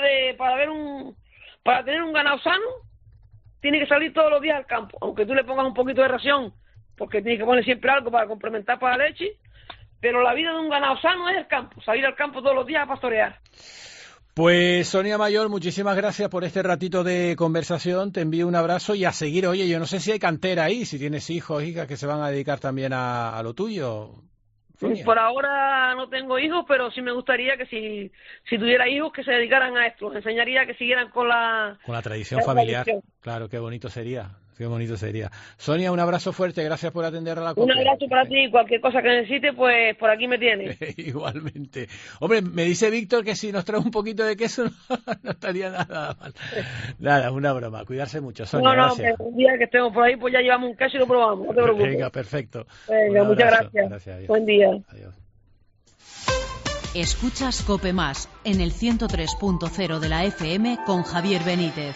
para tener un ganado sano, tiene que salir todos los días al campo, aunque tú le pongas un poquito de ración, porque tienes que poner siempre algo para complementar para la leche, pero la vida de un ganado sano es el campo, salir al campo todos los días a pastorear. Pues Sonia Mayor, muchísimas gracias por este ratito de conversación, te envío un abrazo y a seguir. Oye, yo no sé si hay cantera ahí, si tienes hijos, hijas que se van a dedicar también a lo tuyo. Sonia. Por ahora no tengo hijos, pero sí me gustaría que si tuviera hijos, que se dedicaran a esto. Les enseñaría que siguieran con la tradición familiar. Claro, qué bonito sería. Qué bonito sería. Sonia, un abrazo fuerte, gracias por atender a la COPE. Un abrazo para ti, cualquier cosa que necesites, pues por aquí me tienes. Igualmente. Hombre, me dice Víctor que si nos trae un poquito de queso no estaría nada mal. Nada, una broma, cuidarse mucho, Sonia, gracias. Un día que estemos por ahí, pues ya llevamos un queso y lo probamos, no te preocupes. Venga, perfecto. Venga, muchas gracias. Gracias, buen día. Adiós. Escuchas COPE Más en el 103.0 de la FM con Javier Benítez.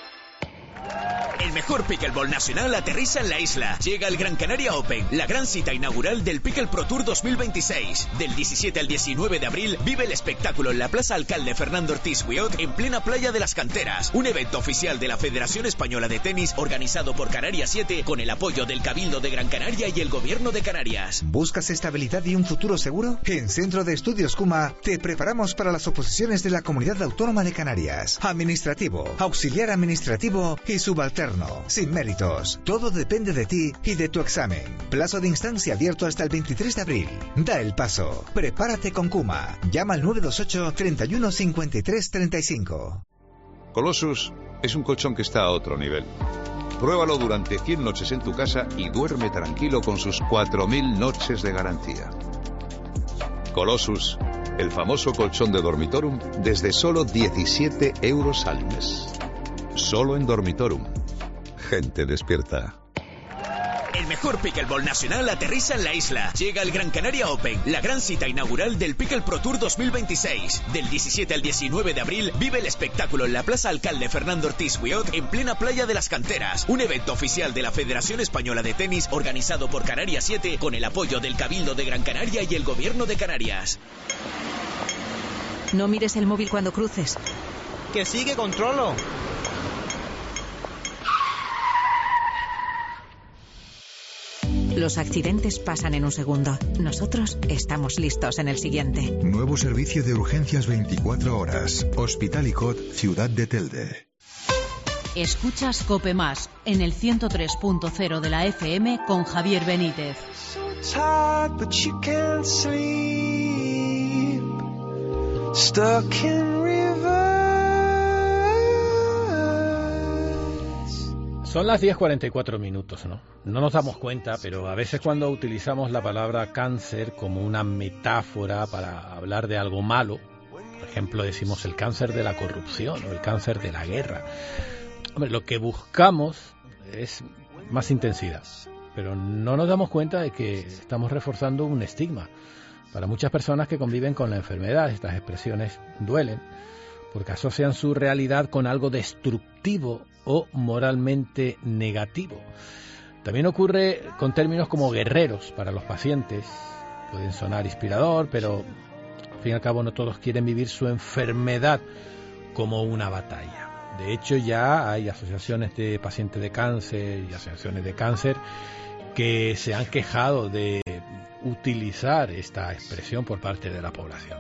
El mejor pickleball nacional aterriza en la isla. Llega el Gran Canaria Open, la gran cita inaugural del Pickle Pro Tour 2026. Del 17 al 19 de abril, vive el espectáculo en la Plaza Alcalde Fernando Ortiz Guiot, en plena playa de las Canteras. Un evento oficial de la Federación Española de Tenis, organizado por Canarias 7, con el apoyo del Cabildo de Gran Canaria y el Gobierno de Canarias. ¿Buscas estabilidad y un futuro seguro? En Centro de Estudios CUMA te preparamos para las oposiciones de la Comunidad Autónoma de Canarias. Administrativo, auxiliar administrativo y subalterno. Sin méritos. Todo depende de ti y de tu examen. Plazo de instancia abierto hasta el 23 de abril. Da el paso. Prepárate con CUMA. Llama al 928 31 53 35. Colossus es un colchón que está a otro nivel. Pruébalo durante 100 noches en tu casa y duerme tranquilo con sus 4.000 noches de garantía. Colossus, el famoso colchón de Dormitorum, desde solo 17 euros al mes. Solo en Dormitorum. Gente despierta. El mejor pickleball nacional aterriza en la isla. Llega el Gran Canaria Open, la gran cita inaugural del Pickle Pro Tour 2026. Del 17 al 19 de abril, vive el espectáculo en la Plaza Alcalde Fernando Ortiz Guiot, en plena playa de las Canteras. Un evento oficial de la Federación Española de Tenis, organizado por Canarias 7, con el apoyo del Cabildo de Gran Canaria y el Gobierno de Canarias. No mires el móvil cuando cruces. Que sí, que controlo. Los accidentes pasan en un segundo. Nosotros estamos listos en el siguiente. Nuevo servicio de urgencias 24 horas. Hospitalicot, Ciudad de Telde. Escuchas COPE Más en el 103.0 de la FM con Javier Benítez. Son las 10:44 minutos, ¿no? No nos damos cuenta, pero a veces cuando utilizamos la palabra cáncer como una metáfora para hablar de algo malo, por ejemplo, decimos el cáncer de la corrupción o el cáncer de la guerra. Hombre, lo que buscamos es más intensidad, pero no nos damos cuenta de que estamos reforzando un estigma. Para muchas personas que conviven con la enfermedad, estas expresiones duelen, porque asocian su realidad con algo destructivo o moralmente negativo. También ocurre con términos como guerreros para los pacientes. Pueden sonar inspirador, pero al fin y al cabo no todos quieren vivir su enfermedad como una batalla. De hecho, ya hay asociaciones de pacientes de cáncer y asociaciones de cáncer que se han quejado de utilizar esta expresión por parte de la población.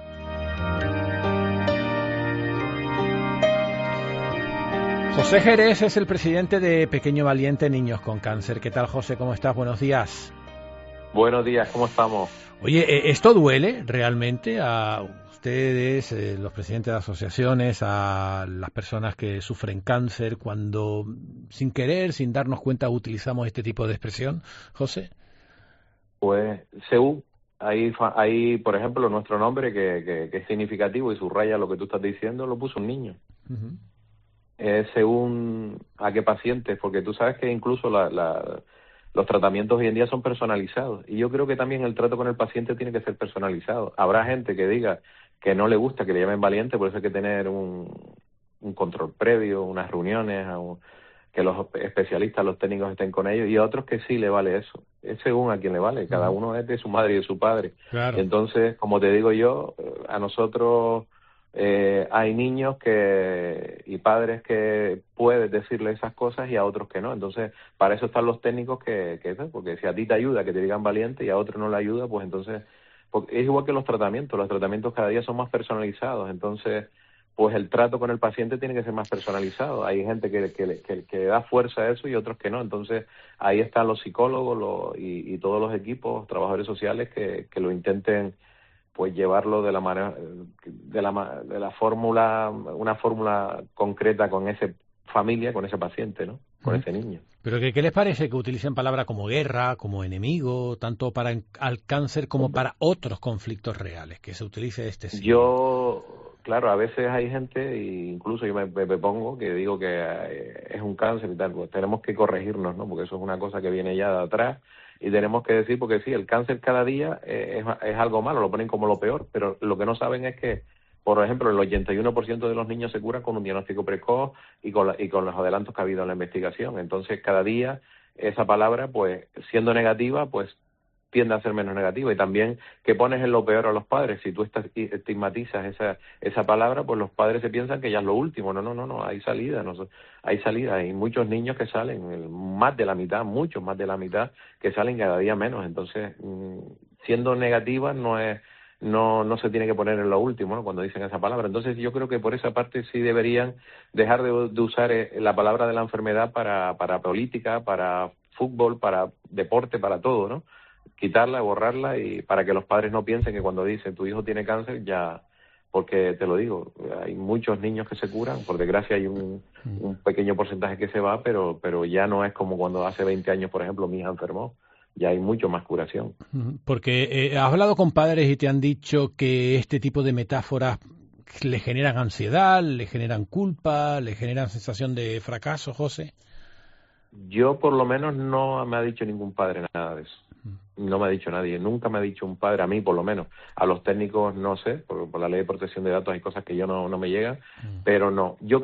José Jerez es el presidente de Pequeño Valiente Niños con Cáncer. ¿Qué tal, José? ¿Cómo estás? Buenos días. Buenos días, ¿cómo estamos? Oye, ¿esto duele realmente a ustedes, los presidentes de asociaciones, a las personas que sufren cáncer, cuando sin querer, sin darnos cuenta, utilizamos este tipo de expresión, José? Pues, según, ahí por ejemplo, nuestro nombre, que es significativo y subraya lo que tú estás diciendo, lo puso un niño. Uh-huh. Según a qué pacientes, porque tú sabes que incluso los tratamientos hoy en día son personalizados, y yo creo que también el trato con el paciente tiene que ser personalizado. Habrá gente que diga que no le gusta que le llamen valiente, por eso hay que tener un control previo, unas reuniones, que los especialistas, los técnicos estén con ellos, y a otros que sí le vale eso. Es según a quien le vale, cada uno es de su madre y de su padre. Claro. Entonces, como te digo yo, a nosotros hay niños y padres que puedes decirle esas cosas y a otros que no. Entonces, para eso están los técnicos porque si a ti te ayuda que te digan valiente y a otro no le ayuda, pues entonces, es igual que los tratamientos cada día son más personalizados. Entonces, pues el trato con el paciente tiene que ser más personalizado. Hay gente que da fuerza a eso y otros que no. Entonces, ahí están los psicólogos y todos los equipos, trabajadores sociales que lo intenten, pues llevarlo de la manera, de la fórmula, una fórmula concreta con esa familia, con ese paciente, ¿no? con ese niño. ¿Pero qué les parece que utilicen palabras como guerra, como enemigo, tanto para al cáncer como para otros conflictos reales, que se utilice este símbolo? Claro, a veces hay gente, e incluso yo me pongo, que digo que es un cáncer y tal, pues tenemos que corregirnos, ¿no? Porque eso es una cosa que viene ya de atrás y tenemos que decir, porque sí, el cáncer cada día es algo malo, lo ponen como lo peor, pero lo que no saben es que, por ejemplo, el 81% de los niños se curan con un diagnóstico precoz y con los adelantos que ha habido en la investigación. Entonces, cada día esa palabra, pues, siendo negativa, pues tiende a ser menos negativa. Y también que pones en lo peor a los padres. Si tú estigmatizas esa palabra, pues los padres se piensan que ya es lo último. No, hay salida. Hay salida. Hay muchos niños que salen, más de la mitad, muchos más de la mitad, que salen cada día menos. Entonces, siendo negativa no se tiene que poner en lo último, ¿no? Cuando dicen esa palabra. Entonces yo creo que por esa parte sí deberían dejar de usar la palabra de la enfermedad para política, para fútbol, para deporte, para todo, ¿no? Quitarla, borrarla, y para que los padres no piensen que cuando dicen tu hijo tiene cáncer ya, porque te lo digo, hay muchos niños que se curan, por desgracia hay un pequeño porcentaje que se va, pero ya no es como cuando hace 20 años, por ejemplo, mi hija enfermó. Ya hay mucho más curación. Porque has hablado con padres y te han dicho que este tipo de metáforas le generan ansiedad, le generan culpa, le generan sensación de fracaso, José. Yo, por lo menos, no me ha dicho ningún padre nada de eso. No me ha dicho nadie. Nunca me ha dicho un padre, a mí por lo menos. A los técnicos no sé, porque por la ley de protección de datos hay cosas que yo no me llegan, pero no. Yo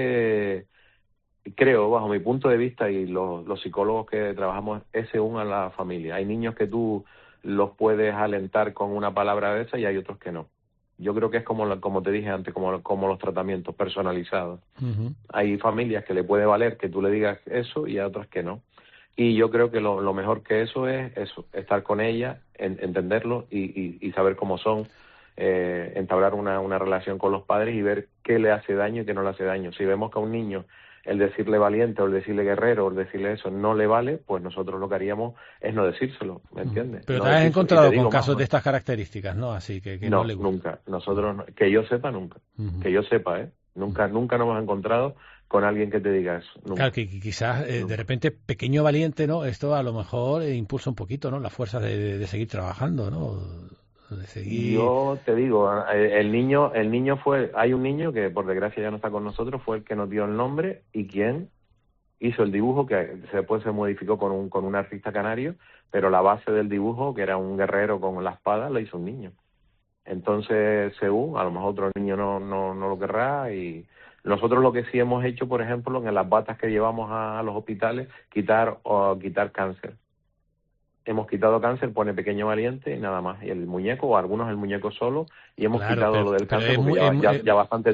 creo, bajo mi punto de vista, y los psicólogos que trabajamos, es según a la familia. Hay niños que tú los puedes alentar con una palabra de esa y hay otros que no. Yo creo que es como te dije antes, como los tratamientos personalizados. Hay familias que le puede valer que tú le digas eso y hay otras que no. Y yo creo que lo mejor que eso es eso, estar con ella, entenderlo y saber cómo son, entablar una relación con los padres y ver qué le hace daño y qué no le hace daño. Si vemos que a un niño el decirle valiente o el decirle guerrero o el decirle eso no le vale, pues nosotros lo que haríamos es no decírsamos, ¿me entiendes? Pero no te has encontrado con casos de estas características, ¿no? Así que no le gusta. Nunca. Nosotros, que yo sepa, nunca. Que yo sepa, Nunca nos hemos encontrado con alguien que te diga eso. Nunca. Claro, que quizás de repente pequeño valiente, ¿no? Esto a lo mejor impulsa un poquito, ¿no? La fuerza de seguir trabajando, ¿no? De seguir... Yo te digo, el niño hay un niño que por desgracia ya no está con nosotros, fue el que nos dio el nombre y quien hizo el dibujo, que después se modificó con un artista canario, pero la base del dibujo, que era un guerrero con la espada, lo hizo un niño. Entonces, según, a lo mejor otro niño no lo querrá, y nosotros lo que sí hemos hecho, por ejemplo, en las batas que llevamos a los hospitales, quitar cáncer. Hemos quitado cáncer, pone pequeño valiente y nada más. Y el muñeco, o algunos el muñeco solo, y hemos quitado lo del cáncer, porque ya bastante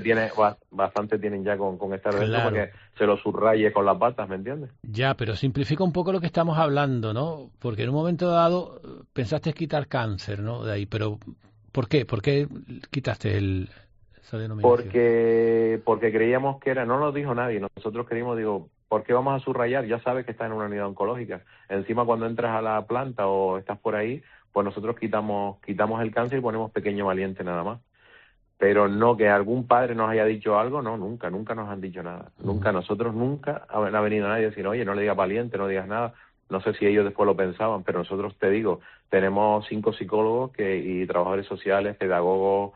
tienen ya con esta revista, porque se lo subraye con las patas, ¿me entiendes? Ya, pero simplifica un poco lo que estamos hablando, ¿no? Porque en un momento dado pensaste quitar cáncer, ¿no? De ahí, pero ¿por qué? ¿Por qué quitaste esa denominación? Porque creíamos que no lo dijo nadie. Nosotros creímos, ¿por qué vamos a subrayar? Ya sabes que está en una unidad oncológica. Encima, cuando entras a la planta o estás por ahí, pues nosotros quitamos el cáncer y ponemos pequeño valiente nada más. Pero no que algún padre nos haya dicho algo, no, nunca nos han dicho nada. Nunca ha venido nadie a decir, oye, no le digas valiente, no digas nada. No sé si ellos después lo pensaban, pero nosotros, te digo, tenemos 5 psicólogos y trabajadores sociales, pedagogos,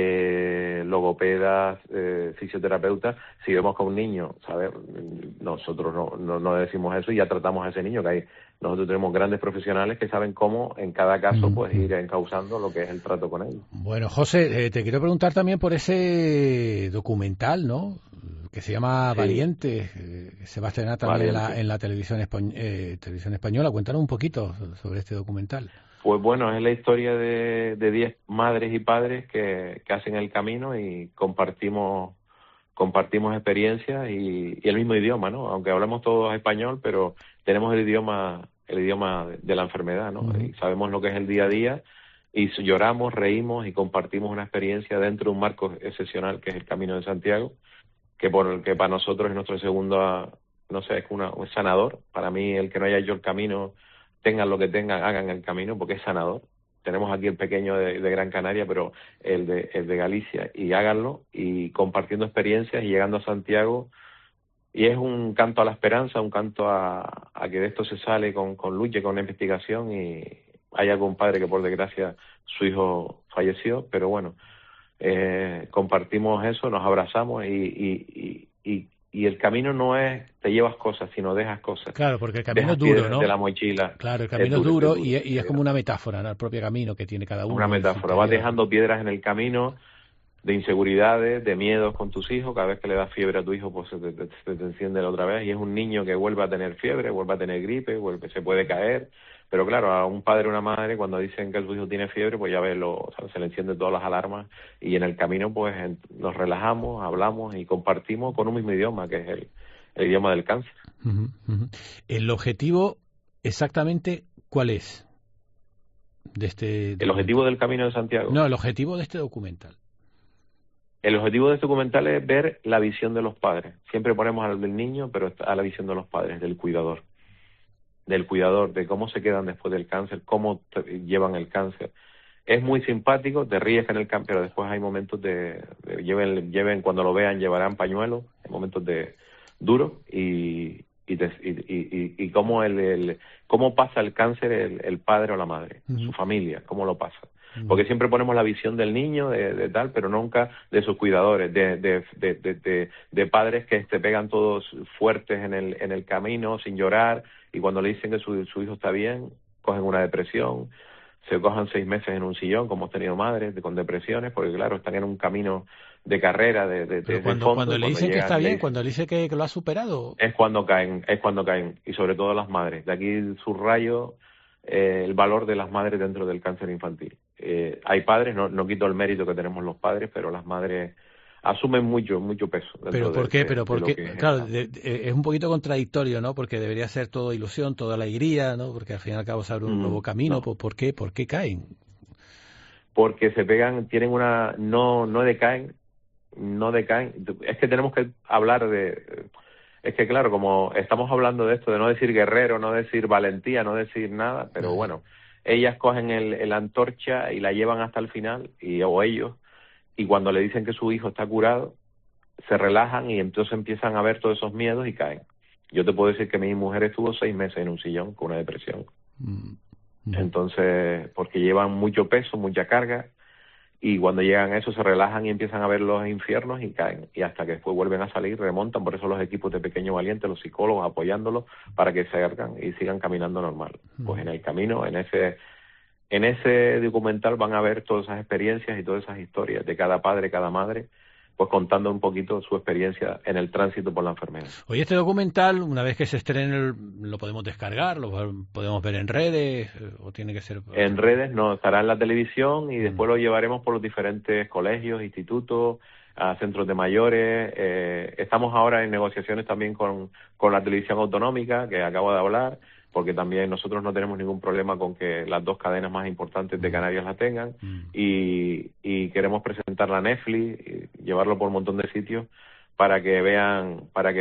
logopedas, fisioterapeutas. Si vemos que un niño, ¿sabes? Nosotros no decimos eso y ya tratamos a ese niño, nosotros tenemos grandes profesionales que saben cómo en cada caso pues ir encauzando lo que es el trato con él. Bueno, José, te quiero preguntar también por ese documental, ¿no?, que se llama Valiente, que se va a estrenar también en la televisión española. Cuéntanos un poquito sobre este documental. Pues bueno, es la historia de 10 madres y padres que hacen el camino y compartimos experiencias y el mismo idioma, ¿no? Aunque hablamos todos español, pero tenemos el idioma de la enfermedad, ¿no? Y sabemos lo que es el día a día y lloramos, reímos y compartimos una experiencia dentro de un marco excepcional que es el Camino de Santiago, que para nosotros es nuestro segundo, no sé, es sanador. Para mí, el que no haya hecho el camino, tengan lo que tengan, hagan el camino, porque es sanador. Tenemos aquí el pequeño de Gran Canaria, pero el de Galicia, y háganlo, y compartiendo experiencias y llegando a Santiago, Y es un canto a la esperanza, un canto a que de esto se sale con lucha, con investigación, y hay algún padre que por desgracia su hijo falleció, pero bueno, compartimos eso, nos abrazamos y el camino no es te llevas cosas, sino dejas cosas. Claro, porque el camino es duro, ¿no? De la mochila. Claro, el camino es duro y es como una metáfora, ¿no? El propio camino que tiene cada uno. Una metáfora, vas dejando piedras en el camino de inseguridades, de miedos con tus hijos. Cada vez que le das fiebre a tu hijo, pues se te enciende la otra vez, y es un niño que vuelve a tener fiebre, vuelve a tener gripe, se puede caer. Pero claro, a un padre o una madre, cuando dicen que su hijo tiene fiebre, pues ya ves, se le encienden todas las alarmas, y en el camino pues nos relajamos, hablamos y compartimos con un mismo idioma, que es el idioma del cáncer. ¿El objetivo exactamente cuál es? ¿El objetivo del Camino de Santiago? No, el objetivo de este documental. El objetivo de este documental es ver la visión de los padres. Siempre ponemos al del niño, pero a la visión de los padres, del cuidador, de cómo se quedan después del cáncer, cómo llevan el cáncer. Es muy simpático, te ríes en el cáncer, pero después hay momentos lleven cuando lo vean, llevarán pañuelos, hay momentos duros, y cómo cómo pasa el cáncer el padre o la madre, su familia, cómo lo pasa. Porque siempre ponemos la visión del niño, de tal, pero nunca de sus cuidadores, de padres que te pegan todos fuertes en el camino, sin llorar, y cuando le dicen que su hijo está bien, cogen una depresión, se cojan 6 meses en un sillón, como hemos tenido madres con depresiones, porque claro, están en un camino de carrera, cuando le dicen que está bien, cuando le dicen que lo ha superado, es cuando caen, y sobre todo las madres. De aquí subrayo el valor de las madres dentro del cáncer infantil. Hay padres, no quito el mérito que tenemos los padres, pero las madres asumen mucho peso. ¿Pero por qué? Claro, es un poquito contradictorio, ¿no? Porque debería ser todo ilusión, toda alegría, ¿no? Porque al fin y al cabo se abre un nuevo camino. No. ¿Por qué caen? Porque se pegan, tienen no decaen. Es que tenemos que hablar es que claro, como estamos hablando de esto, de no decir guerrero, no decir valentía, no decir nada, pero bueno, ellas cogen la antorcha y la llevan hasta el final, o ellos, y cuando le dicen que su hijo está curado, se relajan y entonces empiezan a ver todos esos miedos y caen. Yo te puedo decir que mi mujer estuvo 6 meses en un sillón con una depresión. Entonces, porque llevan mucho peso, mucha carga, y cuando llegan a eso se relajan y empiezan a ver los infiernos y caen, y hasta que después vuelven a salir, remontan. Por eso los equipos de Pequeño Valiente, los psicólogos apoyándolos para que se hagan y sigan caminando normal. Pues en el camino, en ese documental van a ver todas esas experiencias y todas esas historias de cada padre, cada madre, pues contando un poquito su experiencia en el tránsito por la enfermedad. Oye, este documental, una vez que se estrene, ¿lo podemos descargar? ¿Lo podemos ver en redes? ¿O tiene que ser...? En redes no, estará en la televisión, y después lo llevaremos por los diferentes colegios, institutos, a centros de mayores. Estamos ahora en negociaciones también con la televisión autonómica, que acabo de hablar, porque también nosotros no tenemos ningún problema con que las 2 cadenas más importantes de Canarias la tengan, y queremos presentarla a Netflix, y llevarlo por un montón de sitios para que vean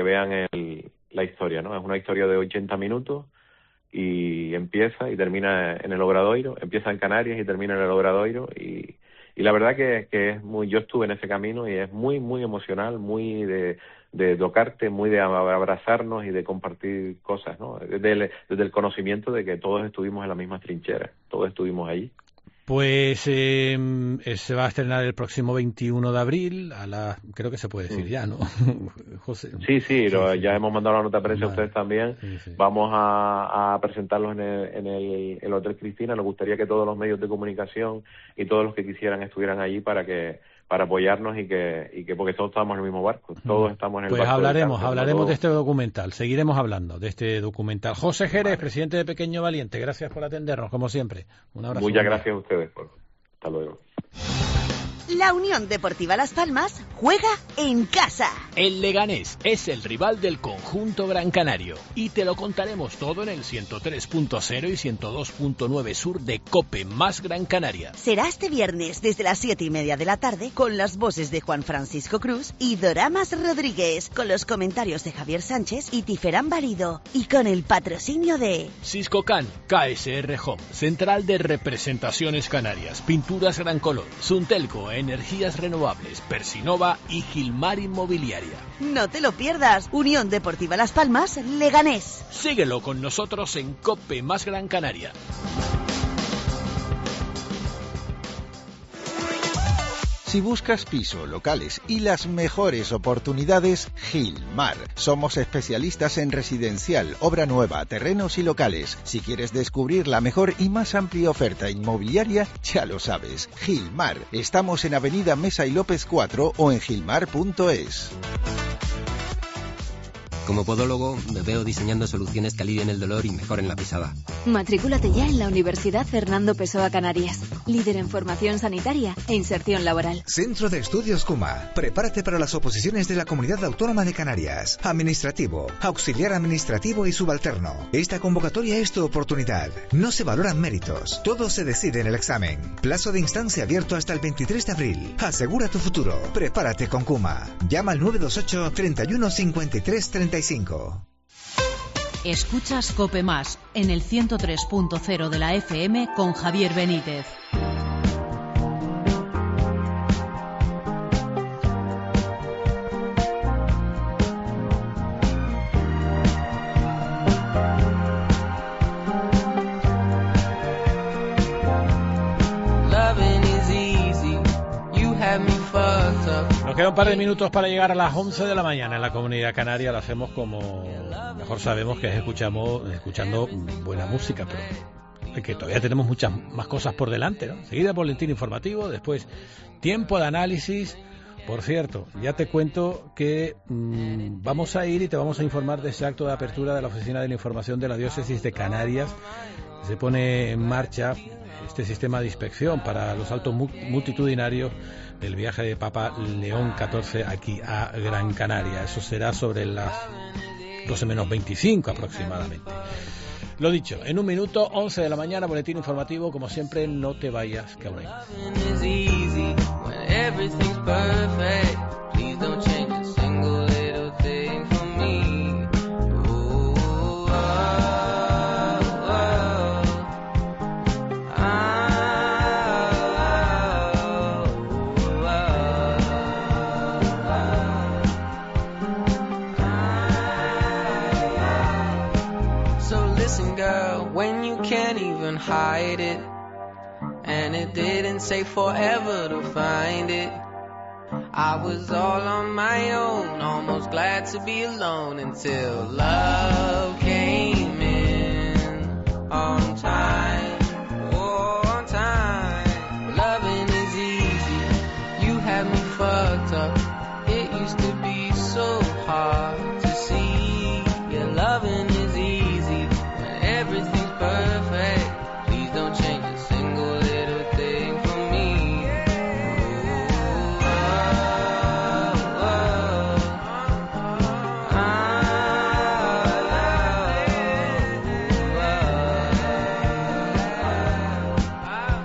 la historia, ¿no? Es una historia de 80 minutos y empieza y termina en el Obradoiro, empieza en Canarias y termina en el Obradoiro, y la verdad que es yo estuve en ese camino y es muy muy emocional, muy de tocarte, muy de abrazarnos y de compartir cosas, ¿no? Desde el conocimiento de que todos estuvimos en la misma trinchera, todos estuvimos allí. Pues se va a estrenar el próximo 21 de abril, creo que se puede decir ya, ¿no? José. Sí, ya hemos mandado la nota de prensa a ustedes también. Sí. Vamos a presentarlos en el Hotel Cristina. Nos gustaría que todos los medios de comunicación y todos los que quisieran estuvieran allí para apoyarnos y que porque todos estamos en el mismo barco, todos estamos en el barco. Pues hablaremos de este documental, seguiremos hablando de este documental. José Jerez, presidente de Pequeño Valiente, gracias por atendernos, como siempre. Un abrazo. Muchas gracias a ustedes. Hasta luego. La Unión Deportiva Las Palmas juega en casa. El Leganés es el rival del conjunto Gran Canario y te lo contaremos todo en el 103.0 y 102.9 sur de COPE más Gran Canaria. Será este viernes desde las 7:30 de la tarde con las voces de Juan Francisco Cruz y Doramas Rodríguez, con los comentarios de Javier Sánchez y Tiferán Valido, y con el patrocinio de Siscocan, KSR Home, Central de Representaciones Canarias, Pinturas Gran Color, Suntelco, energías renovables, Persinova y Gilmar Inmobiliaria. No te lo pierdas. Unión Deportiva Las Palmas, Leganés. Síguelo con nosotros en COPE más Gran Canaria. Si buscas piso, locales y las mejores oportunidades, Gilmar. Somos especialistas en residencial, obra nueva, terrenos y locales. Si quieres descubrir la mejor y más amplia oferta inmobiliaria, ya lo sabes. Gilmar. Estamos en Avenida Mesa y López 4 o en gilmar.es. Como podólogo, me veo diseñando soluciones que alivien el dolor y mejoren la pisada. Matricúlate ya en la Universidad Fernando Pessoa Canarias, líder en formación sanitaria e inserción laboral. Centro de Estudios CUMA. Prepárate para las oposiciones de la Comunidad Autónoma de Canarias. Administrativo, auxiliar administrativo y subalterno. Esta convocatoria es tu oportunidad. No se valoran méritos. Todo se decide en el examen. Plazo de instancia abierto hasta el 23 de abril. Asegura tu futuro. Prepárate con CUMA. Llama al 928 31 53 35. Escuchas COPE Más en el 103.0 de la FM con Javier Benítez. Nos queda un par de minutos para llegar a las 11 de la mañana en la Comunidad Canaria. Lo hacemos como mejor sabemos, que es escuchando buena música, pero que todavía tenemos muchas más cosas por delante, ¿no? Enseguida boletín informativo, después tiempo de análisis. Por cierto, ya te cuento que vamos a ir y te vamos a informar de ese acto de apertura de la Oficina de la Información de la Diócesis de Canarias. Se pone en marcha este sistema de inspección para los saltos multitudinarios del viaje de Papa León XIV aquí a Gran Canaria. Eso será sobre las 12 menos 25 aproximadamente. Lo dicho, en un minuto, 11 de la mañana, boletín informativo. Como siempre, no te vayas, que aún hay más. Hide it, and it didn't say forever to find it. I was all on my own, almost glad to be alone until love came in on time.